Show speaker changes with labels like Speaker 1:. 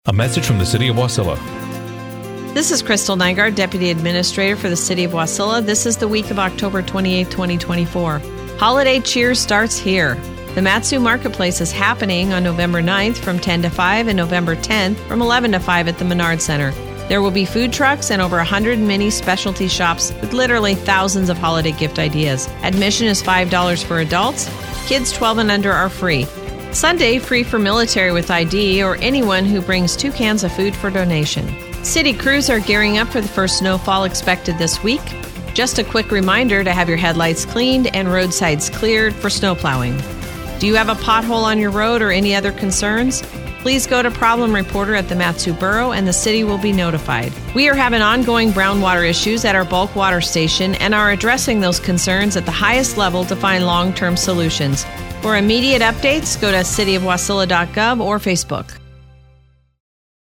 Speaker 1: A message from the City of Wasilla.
Speaker 2: This is Crystal Nygaard, Deputy Administrator for the City of Wasilla. This is the week of October 28, 2024. Holiday cheer starts here. The Matsu Marketplace is happening on November 9th from 10 to 5 and November 10th from 11 to 5 at the Menard Center. There will be food trucks and over 100 mini specialty shops with literally thousands of holiday gift ideas. Admission is $5 for adults. Kids 12 and under are free. Sunday, free for military with ID or anyone who brings 2 cans of food for donation. City crews are gearing up for the first snowfall expected this week. Just a quick reminder to have your headlights cleaned and roadsides cleared for snow plowing. Do you have a pothole on your road or any other concerns? Please go to Problem Reporter at the Matsu Borough and the city will be notified. We are having ongoing brown water issues at our bulk water station and are addressing those concerns at the highest level to find long-term solutions. For immediate updates, go to cityofwasilla.gov or Facebook.